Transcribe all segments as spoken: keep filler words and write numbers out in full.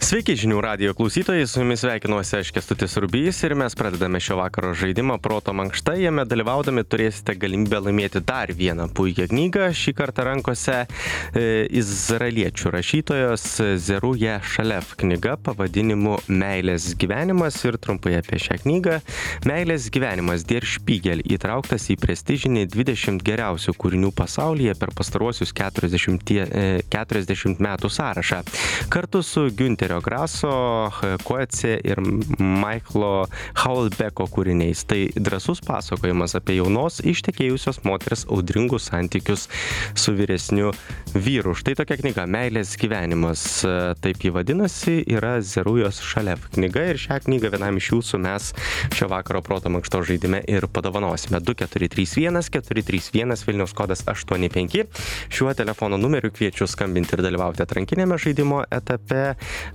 Sveiki žinių radijo klausytojai, su jumis sveikinuosi aš Kęstutis Rubys ir mes pradedame šio vakaro žaidimą Proto mankšta. Jame dalyvaudami turėsite galimybę laimėti dar vieną puikią knygą. Šį kartą rankose e, izraeliečių rašytojos Zeruja Šalev knyga pavadinimu Meilės gyvenimas ir trumpai apie šią knygą. Meilės gyvenimas Der Spiegel įtrauktas į prestižinį dvidešimt geriausių kūrinių pasaulyje per pastaruosius keturiasdešimt, e, keturiasdešimt metų sąrašą. Kartu su Günterio Graso, Coetzee ir Michaelo Houellebecqo kūriniais. Tai drąsus pasakojimas apie jaunos ištekėjusios moters audringus santykius su vyresniu vyru. Štai tokia knyga Meilės gyvenimas, taip jį vadinasi, yra Zerujos Šalev knyga ir šią knygą vienam iš jūsų mes šio vakaro Proto mankštos žaidime ir padovanosime. du keturi trys vienas keturi trys vienas Vilniaus kodas aštuoni penki. Šiuo telefono numeriu kviečiu skambinti ir dalyvauti atrankinėme žaidimo etape.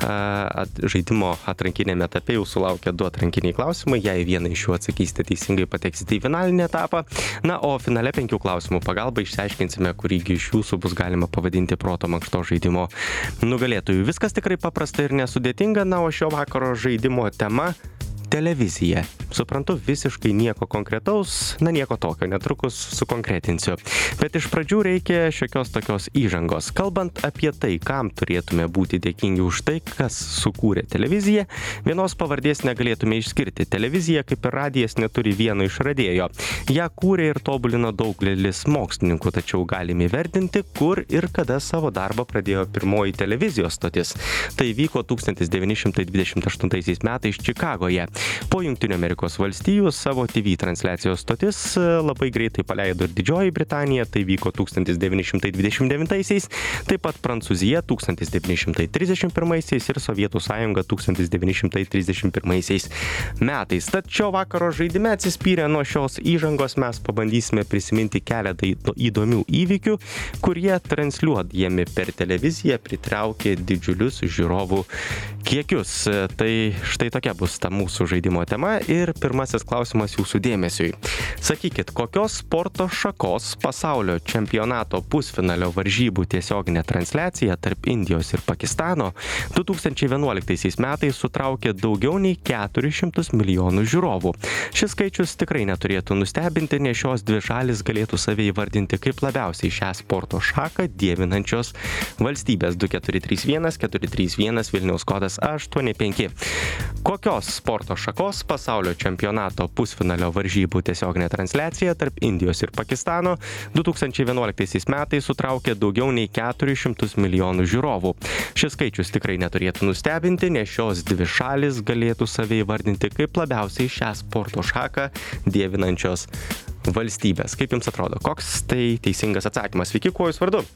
At, žaidimo atrankinėme etape jau sulaukia du atrankiniai klausimai. Jei vieną iš jų atsakysite teisingai, pateksite į finalinį etapą. Na, o finale penkių klausimų pagalba išsiaiškinsime, kurįgi iš jūsų bus galima pavadinti Proto mankštos žaidimo nugalėtojų. Viskas tikrai paprasta ir nesudėtinga. Na, o šio vakaro žaidimo tema – televizija. Suprantu, visiškai nieko konkretaus, na nieko tokio, netrukus sukonkretinsiu. Bet iš pradžių reikia šiokios tokios įžangos. Kalbant apie tai, kam turėtume būti dėkingi už tai, kas sukūrė televiziją, vienos pavardės negalėtume išskirti. Televizija, kaip ir radijas, neturi vieno išradėjo. Ja kūrė ir tobulino daugelis mokslininkų, tačiau galime įvertinti, kur ir kada savo darbą pradėjo pirmoji televizijos stotis. Tai vyko tūkstantis devyni šimtai dvidešimt aštuntaisiais metais Čikagoje. Po Jungtinių Amerikos valstijų savo T V transliacijos stotis labai greitai paleido ir Didžioji Britanija, tai vyko tūkstantis devyni šimtai dvidešimt devintaisiais, taip pat Prancūzija tūkstantis devyni šimtai trisdešimt pirmaisiais ir Sovietų sąjunga tūkstantis devyni šimtai trisdešimt pirmaisiais metais. Tad šio vakaro žaidime atsispyrę nuo šios įžangos mes pabandysime prisiminti keletą įdomių įvykių, kurie transliuodami per televiziją pritraukė didžiulius žiūrovų kiekius. Tai štai tokia bus ta mūsų žaidimo tema ir pirmasis klausimas jūsų dėmesiui. Sakykit, kokios sporto šakos pasaulio čempionato pusfinalio varžybų tiesioginė transliacija tarp Indijos ir Pakistano du tūkstančiai vienuoliktaisiais metais sutraukė daugiau nei keturis šimtus milijonų žiūrovų. Šis skaičius tikrai neturėtų nustebinti, nes šios dvi šalis galėtų save įvardinti kaip labiausiai šią sporto šaką dievinančios valstybės. Du keturi trys vienas keturi trys vienas Vilniaus kodas aštuoni penki. Kokios sporto šakos pasaulio čempionato pusfinalio varžybų tiesioginė transliacija tarp Indijos ir Pakistano du tūkstančiai vienuoliktaisiais metais sutraukė daugiau nei keturis šimtus milijonų žiūrovų. Šis skaičius tikrai neturėtų nustebinti, nes šios dvi šalis galėtų save įvardinti kaip labiausiai šią sporto šaką dievinančios valstybės. Kaip jums atrodo, koks tai teisingas atsakymas? Sveiki, kuo jūs vardu?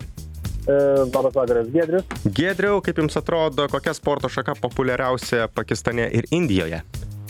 Labas vakaras, Giedrius. Giedriau, kaip jums atrodo, kokia sporto šaka populiariausia Pakistane ir Indijoje?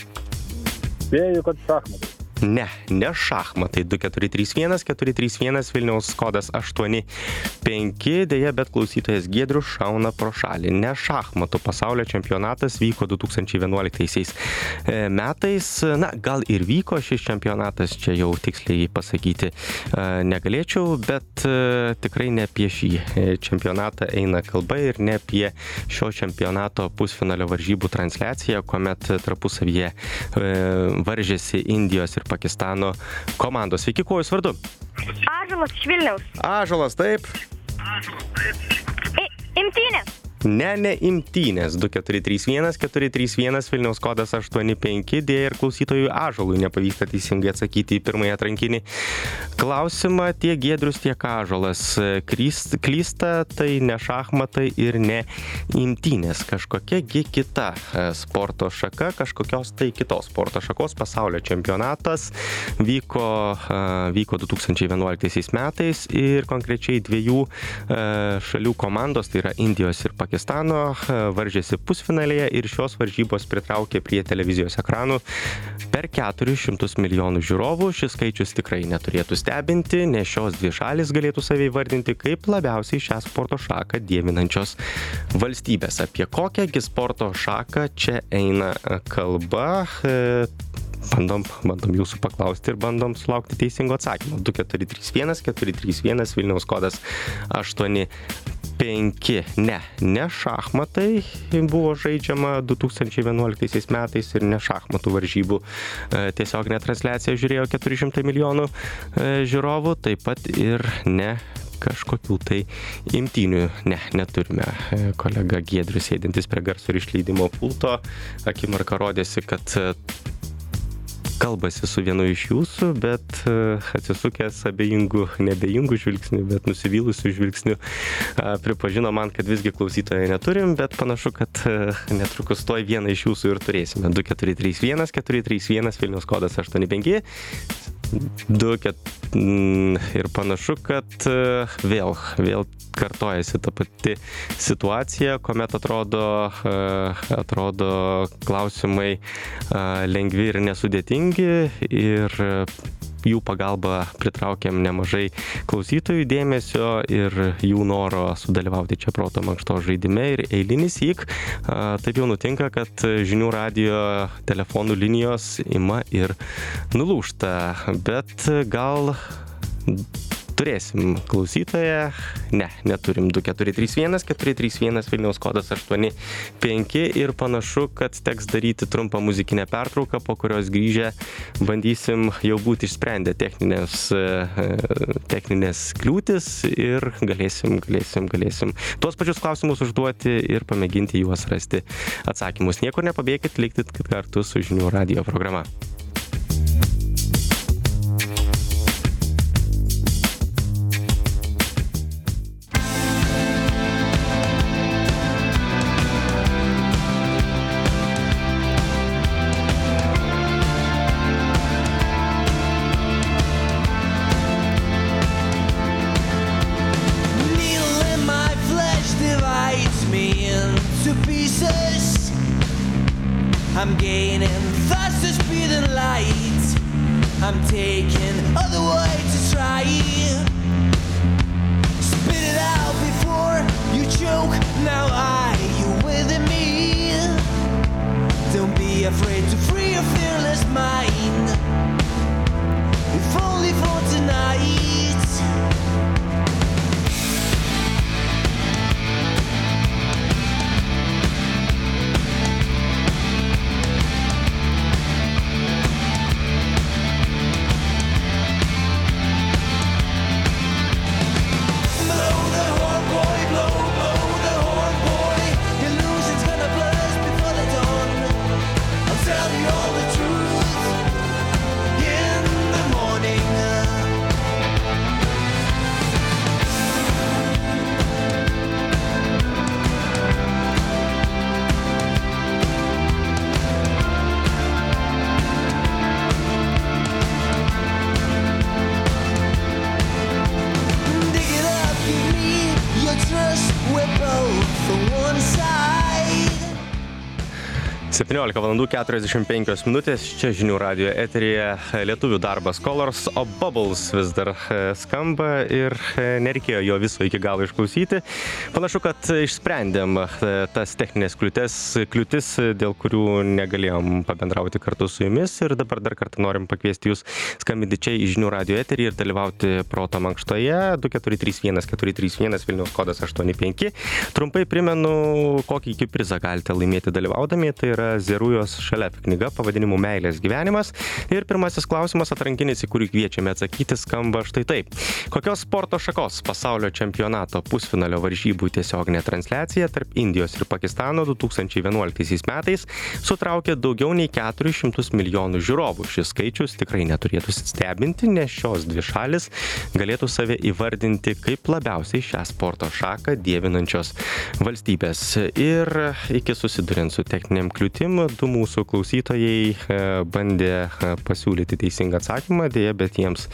Spėju, kad šachmatai. Ne, ne šachmatai. Du keturi trys vienas keturi trys vienas Vilniaus kodas aštuoni penki. Deja, bet klausytojas Giedrius šauna pro šalį. Ne šachmatų pasaulio čempionatas vyko du tūkstančiai vienuoliktaisiais metais. Na, gal ir vyko šis čempionatas, čia jau tiksliai pasakyti negalėčiau, bet tikrai ne apie šį čempionatą eina kalba ir ne apie šio čempionato pusfinalio varžybų transliaciją, kuomet tarpusavyje varžėsi Indijos ir Pakistano komandos. Sveiki, kuo jūs vardu? Ąžuolas iš Vilniaus. Ąžuolas, taip. I, imtynės. Ne, ne imtynės. Du keturi trys vienas keturi trys vienas Vilniaus kodas aštuoni penki. Dėja ir klausytojui Ąžuolui nepavyksta teisingai atsakyti į pirmąjį atrankinį klausimą. Tiek Giedrius, tiek Ąžuolas klysta, tai ne šachmatai ir ne imtynės. Kažkokiagi kita sporto šaka, kažkokios tai kitos sporto šakos pasaulio čempionatas vyko, vyko du tūkstančiai vienuoliktaisiais metais ir konkrečiai dviejų šalių komandos, tai yra Indijos ir Pakistano, varžėsi pusfinalėje ir šios varžybos pritraukė prie televizijos ekranų per keturis šimtus milijonų žiūrovų. Šis skaičius tikrai neturėtų stebinti, nes šios dvi šalis galėtų save įvardinti kaip labiausiai šią sporto šaką dievinančios valstybės. Apie kokiągi sporto šaką čia eina kalba? Bandom, bandom jūsų paklausti ir bandom sulaukti teisingo atsakymo. Du keturi trys vienas keturi trys vienas Vilniaus kodas aštuoni penki. Ne, ne šachmatai buvo žaidžiama du tūkstančiai vienuoliktaisiais metais ir ne šachmatų varžybų. Tiesioginę transliaciją žiūrėjo keturi šimtai milijonų žiūrovų, taip pat ir ne kažkokių tai imtynių. Ne, neturime. Kolega Giedrius sėdintis prie garso ir išleidimo pulto akimirką rodėsi, kad kalbasi su vienu iš jūsų, bet atsisukęs abejingų, neabejingų žvilgsnių, bet nusivylusių žvilgsnių, pripažino man, kad visgi klausytojai neturim, bet panašu, kad netrukus toj vieną iš jūsų ir turėsime. du keturi trys vienas keturi trys vienas Vilniaus kodas aštuoni penki. du keturi ir panašu, kad vėl, vėl kartojasi ta pati situacija, kuomet atrodo, atrodo klausimai lengvi ir nesudėtingi ir jų pagalba pritraukiam nemažai klausytojų dėmesio ir jų noro sudalyvauti čia proto mankštos žaidime ir eilinį syk taip jau nutinka, kad žinių radijo telefonų linijos ima ir nulūžta, bet gal turėsim klausytoją. Ne, neturim. du keturi trys vienas keturi trys vienas Vilniaus kodas aštuoni penki ir panašu, kad teks daryti trumpą muzikinę pertrauką, po kurios grįžę bandysim jau būti išsprendę techninės, techninės kliūtis ir galėsim, galėsim, galėsim tuos pačius klausimus užduoti ir pamėginti juos rasti atsakymus. Niekur nepabėkit, likit kartu su žinių radijo programa. I'm gaining faster speed and light. I'm taking other way to try. Spit it out before you choke. Now are you with me? Don't be afraid to free your fearless mind. If only for tonight. septyniolika valandų keturiasdešimt penkios minutės, čia žinių radijo eteryje lietuvių darbas Colors, o Bubbles vis dar skamba ir nereikėjo jo viso iki galo išklausyti. Panašu, kad išsprendėm tas techninės kliūtis, kliūtis, dėl kurių negalėjom pabendrauti kartu su jumis ir dabar dar kartą norim pakviesti jūs skambinti čia į žinių radijo eterį ir dalyvauti proto mankštoje du keturi trys vienas keturi trys vienas Vilniaus kodas aštuoni penki. Trumpai primenu, kokį iki prizą galite laimėti dalyvaudami, tai yra Zerujos Šalep knyga pavadinimu Meilės gyvenimas. Ir pirmasis klausimas atrankinis, į kurį kviečiame atsakyti, skamba štai taip. Kokios sporto šakos pasaulio čempionato pusfinalio varžybų tiesioginė transliacija tarp Indijos ir Pakistano du tūkstančiai vienuoliktaisiais metais sutraukė daugiau nei keturis šimtus milijonų žiūrovų. Šis skaičius tikrai neturėtų stebinti, nes šios dvi šalis galėtų save įvardinti kaip labiausiai šią sporto šaką dievinančios valstybės. Ir iki susiduriant su techniniam kliūtim, du mūsų klausytojai bandė pasiūlyti teisingą atsakymą, dėja, bet jiems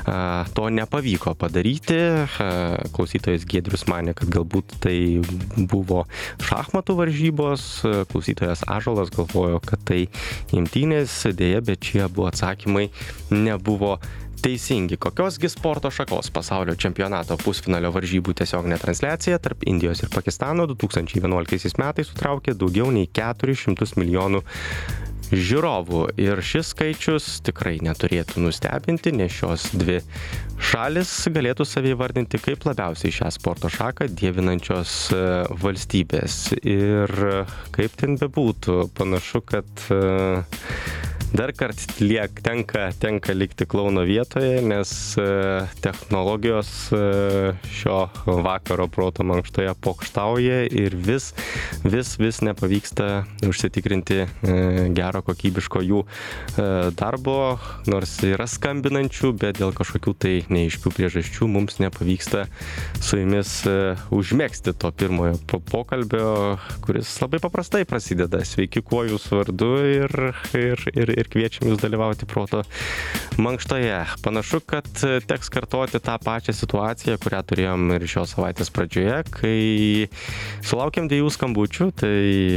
to nepavyko padaryti. Klausytojas Giedrius manė, kad galbūt tai buvo šachmatų varžybos, klausytojas Ąžuolas galvojo, kad tai imtynės, dėja, bet šie abu atsakymai nebuvo teisingi. Kokiosgi sporto šakos pasaulio čempionato pusfinalio varžybų tiesioginė transliacija tarp Indijos ir Pakistano du tūkstančiai vienuoliktaisiais metais sutraukė daugiau nei keturis šimtus milijonų žiūrovų. Ir šis skaičius tikrai neturėtų nustebinti, nes šios dvi šalis galėtų save įvardinti kaip labiausiai šią sporto šaką dievinančios valstybės. Ir kaip ten bebūtų, panašu, kad dar kart liek tenka, tenka likti klauno vietoje, nes technologijos šio vakaro proto mankštoje pokštauja ir vis, vis, vis nepavyksta užsitikrinti gero kokybiško jų darbo, nors yra skambinančių, bet dėl kažkokių tai neaiškių priežasčių mums nepavyksta su jumis užmegzti to pirmojo pokalbio, kuris labai paprastai prasideda. Sveiki, kuo jūs vardu ir, ir, ir, ir kviečiam jūs dalyvauti proto mankštoje. Panašu, kad teks kartoti tą pačią situaciją, kurią turėjom ir šios savaitės pradžioje, kai sulaukėm dviejų skambučių, tai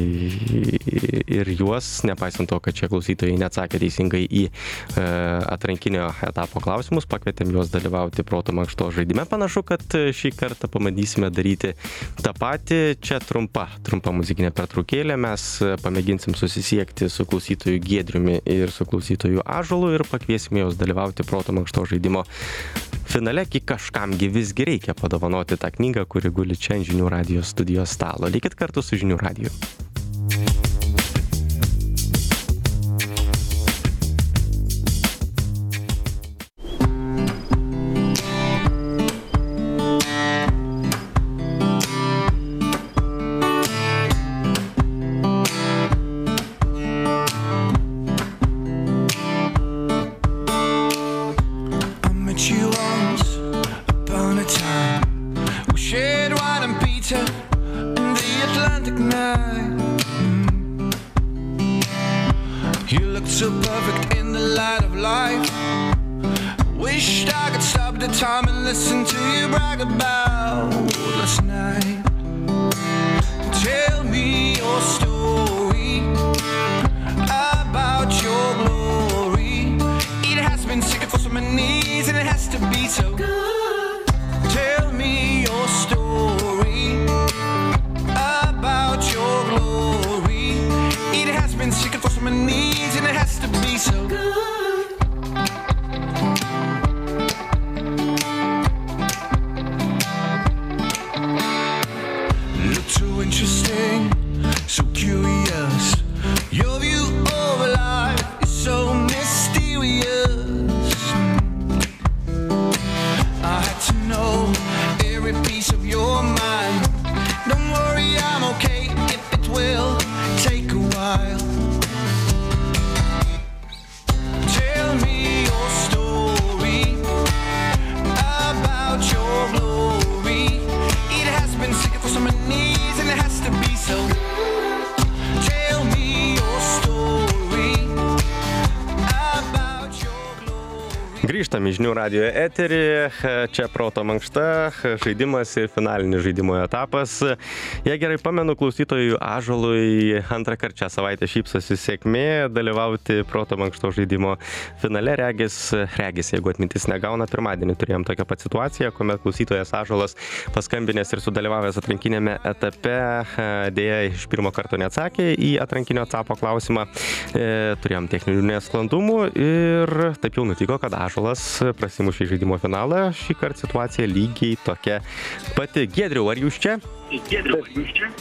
ir juos, nepaisant to, kad čia klausytojai neatsakė teisingai į atrankinio etapo klausimus, pakvietėm juos dalyvauti proto mankšto žaidime. Panašu, kad šį kartą pamandysime daryti tą patį. Čia trumpa, trumpa muzikinė pertraukėlė. Mes pamėginsim susisiekti su klausytoju Giedriumi ir su klausytoju Ąžuolu ir pakviesime juos dalyvauti proto mankšto žaidimo finale, kai kažkamgi visgi reikia padovanoti tą knygą, kuri guli čia ant Žinių radijo studijos stalo. Likit kartu su Žinių radiju. Grįžtam į Žinių radijo eterį, čia proto mankšta, žaidimas ir finalinis žaidimo etapas. Jei gerai pamenu, klausytojui Ąžuolui antrą kartą šią savaitę šypsosi sėkmė dalyvauti proto mankšto žaidimo finale. Regis, regis, jeigu atmintis negauna, pirmadienį turėjom tokią pat situaciją, kuomet klausytojas Ąžuolas paskambinęs ir sudalyvavęs atrankinėme etape, dėja iš pirmo karto neatsakė į atrankinio etapo klausimą. Turėjom techninių nesklandumų ir taip jau nutiko, kad Ąžuolas prasimušė į žaidimo finalą. Šį kartą situacija lygiai tokia pati. Giedriau, ar jūs čia? Giedriau, ar jūs čia?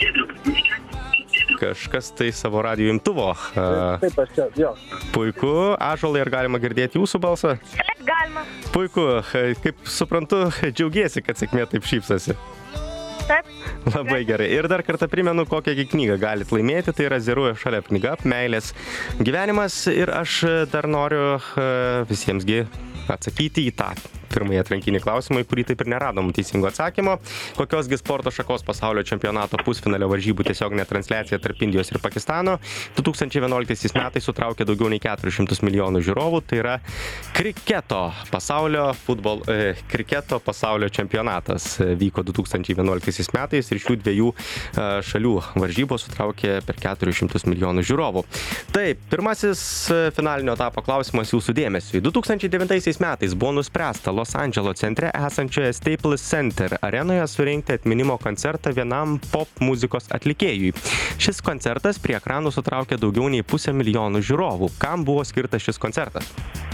Kažkas tai savo radijo imtuvo. Taip, aš čia, jo. Puiku. Ąžuolai, ar galima girdėti jūsų balsą? Taip, galima. Puiku. Kaip suprantu, džiaugiesi, kad sėkmė taip šypsosi. Taip. Labai gerai. Ir dar kartą primenu, kokią knygą galit laimėti. Tai yra Zeruoja šalia knyga, meilės gyvenimas. Ir aš dar noriu visiems atsakyti į tą pirmąjį atrankinį klausimą, į kurį taip ir neradom teisingo atsakymo. Kokiosgi sporto šakos pasaulio čempionato pusfinalio varžybų tiesioginė transliacija tarp Indijos ir Pakistano du tūkstančiai vienuoliktaisiais metais sutraukė daugiau nei keturis šimtus milijonų žiūrovų. Tai yra kriketo pasaulio futbol, e, kriketo pasaulio čempionatas vyko du tūkstančiai vienuoliktaisiais metais ir šių dviejų e, šalių varžybos sutraukė per keturis šimtus milijonų žiūrovų. Taip, pirmasis finalinio etapo klausimas jūsų dėmesiui. du tūkstančiai devintaisiais metais buvo nuspręsta Los Andželo centre esančioje Staples Center arenoje surengti atminimo koncertą vienam pop muzikos atlikėjui. Šis koncertas prie ekranų sutraukė daugiau nei pusę milijonų žiūrovų. Kam buvo skirtas šis koncertas?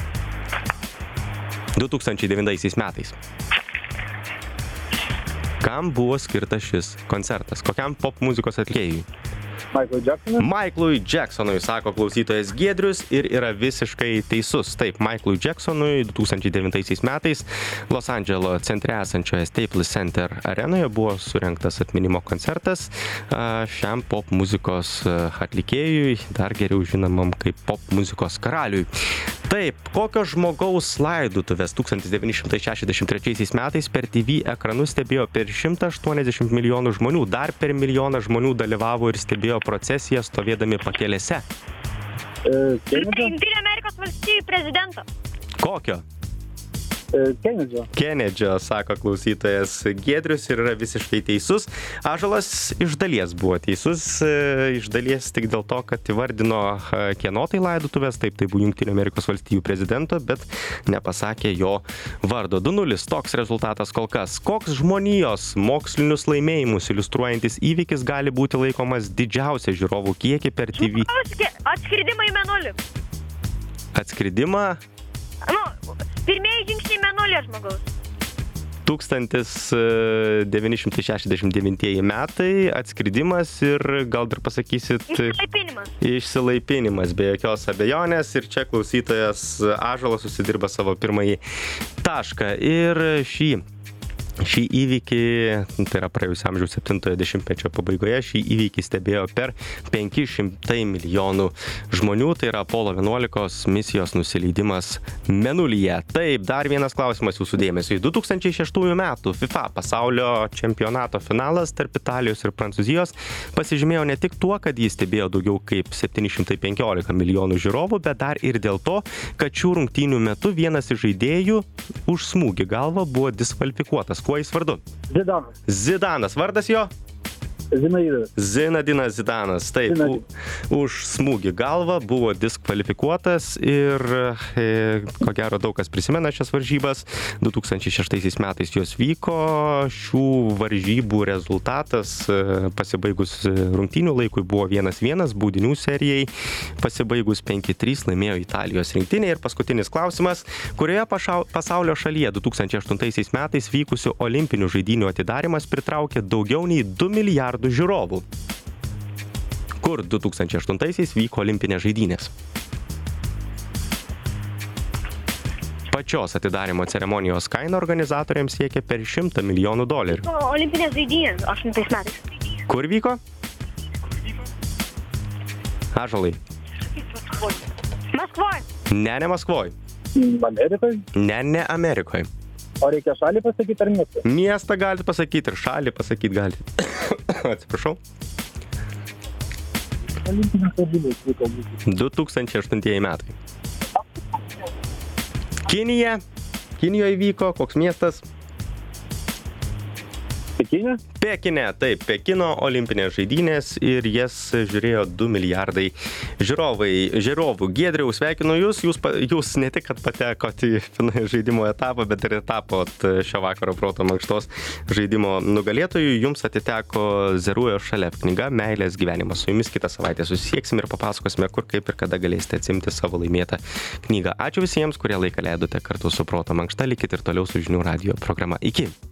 du tūkstančiai devintaisiais metais. Kam buvo skirtas šis koncertas? Kokiam pop muzikos atlikėjui? Michael Jacksonui. Michaelui Jacksonui, sako klausytojas Giedrius ir yra visiškai teisus. Taip, Michaelui Jacksonui du tūkstančiai devintaisiais metais Los Andželo centre esančioje Staples Center arenoje buvo surengtas atminimo koncertas a, šiam pop muzikos atlikėjui, dar geriau žinomam kaip pop muzikos karaliui. Taip, kokio žmogaus laidotuvės tūkstantis devyni šimtai šešiasdešimt trečiaisiais metais per T V ekranus stebėjo per šimtą aštuoniasdešimt milijonų žmonių, dar per milijoną žmonių dalyvavo ir stebėjo procesiją stovėdami pakelėse. E, Kenedžio. Jungtinių Amerikos valstijų prezidento. Kokio? E, Kenedžio. Kenedžio, sako klausytojas Giedrius ir yra visiškai teisus. Ąžuolas iš dalies buvo teisus, e, iš dalies tik dėl to, kad įvardino e, kieno tai laidotuvės, taip tai buvo Jungtinių Amerikos valstijų prezidento, bet nepasakė jo vardo. du nulis, toks rezultatas kol kas. Koks žmonijos mokslinius laimėjimus iliustruojantis įvykis gali būti laikomas didžiausia žiūrovų kiekį per T V? Atskridimą į Mėnulį. Atskridimą? Nu, pirmieji žingsniai Mėnulį žmogaus. tūkstantis devyni šimtai šešiasdešimt devintieji metai, atskridimas ir gal dar pasakysit... Išsilaipinimas. Išsilaipinimas, be jokios abejonės. Ir čia klausytojas Ąžuolas susidirba savo pirmąjį tašką. Ir šį... Šį įvykį, tai yra praėjusio amžiaus septintojo dešimtmečio pabaigoje, šį įvykį stebėjo per penki šimtai milijonų žmonių, tai yra Apollo vienuolikos misijos nusileidimas Mėnulyje. Taip, dar vienas klausimas jūsų dėmesiui. du tūkstančiai šeštųjų metų FIFA pasaulio čempionato finalas tarp Italijos ir Prancūzijos pasižymėjo ne tik tuo, kad jis stebėjo daugiau kaip septyni šimtai penkiolika milijonų žiūrovų, bet dar ir dėl to, kad šių rungtynių metu vienas iš žaidėjų už smūgį galvą buvo diskvalifikuotas. Kuo jis vardu? Zidanas. Zidanas. Vardas jo? Zinaidas. Zinadinas Zidanas. Taip, u, už smūgį galvą buvo diskvalifikuotas ir e, ko gero daug kas prisimena šias varžybas. du tūkstančiai šeštaisiais metais jos vyko. Šių varžybų rezultatas e, pasibaigus rungtynių laikui buvo vienas vienas, baudinių serijai pasibaigus penki trys laimėjo Italijos rinktinė. Ir paskutinis klausimas, kurioje pašau, pasaulio šalyje du tūkstančiai aštuntaisiais metais vykusių olimpinių žaidynių atidarimas pritraukė daugiau nei du milijardų žiūrovų. Kur du tūkstančiai aštuntaisiais vyko olimpinės žaidynės? Pačios atidarimo ceremonijos kaina organizatoriams siekia per šimtą milijonų dolerių. Olimpinės žaidynės aštuntais metais. Kur vyko? Ąžuolai. Maskvoj. Ne, ne Maskvoj. Amerikai. Ne, ne Amerikoje. O reikia šalį pasakyti ar miestą? Miestą galite pasakyti ir šalį pasakyti galite. Atsiprašau. Olimpinės žaidynės vyko būti. du tūkstančiai aštuntieji metai. Kinija. Kinijoje vyko. Koks miestas? Pekinė? Pekinė, taip, Pekino olimpinės žaidynės ir jas žiūrėjo du milijardai žiūrovai. Žiūrovų. Giedriau, sveikinu jūs, jūs, jūs ne tik, kad patekot į žaidimo etapą, bet ir tapot šio vakaro proto mankštos žaidimo nugalėtojų. Jums atiteko Zeruojo Šalep knyga Meilės gyvenimas. Su jumis kitą savaitę susisieksim ir papasakosime, kur, kaip ir kada galėsite atsimti savo laimėtą knygą. Ačiū visiems, kurie laiką leidote kartu su proto mankšta. Likit ir toliau su Žinių radijo programa. Iki.